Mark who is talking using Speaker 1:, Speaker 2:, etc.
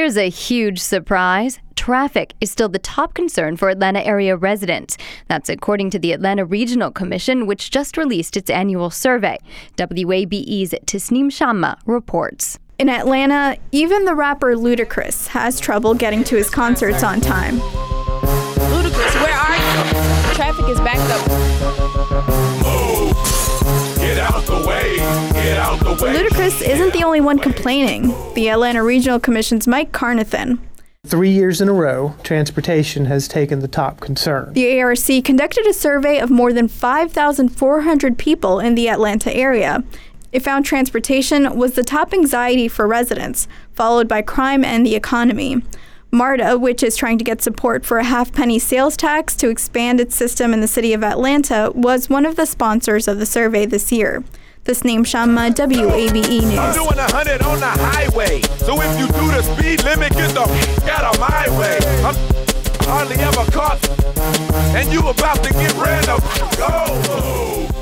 Speaker 1: Here's a huge surprise. Traffic is still the top concern for Atlanta area residents. That's according to the Atlanta Regional Commission, which just released its annual survey. WABE's Tasneem Shamma reports.
Speaker 2: In Atlanta, even the rapper Ludacris has trouble getting to his concerts on time.
Speaker 3: Ludacris, where are you? Traffic is backed up.
Speaker 4: Move. Get out the way. Get out the way.
Speaker 2: Ludacris isn't the only one complaining. The Atlanta Regional Commission's Mike Carnathan.
Speaker 5: 3 years in a row, transportation has taken the top concern.
Speaker 2: The ARC conducted a survey of more than 5,400 people in the Atlanta area. It found transportation was the top anxiety for residents, followed by crime and the economy. MARTA, which is trying to get support for a half-penny sales tax to expand its system in the city of Atlanta, was one of the sponsors of the survey this year. Tasneem Shamma, WABE News.
Speaker 4: I'm doing 100 on the highway, so if you do the speed limit, get the out of my way. I'm hardly ever caught, and you about to get ran up. Go!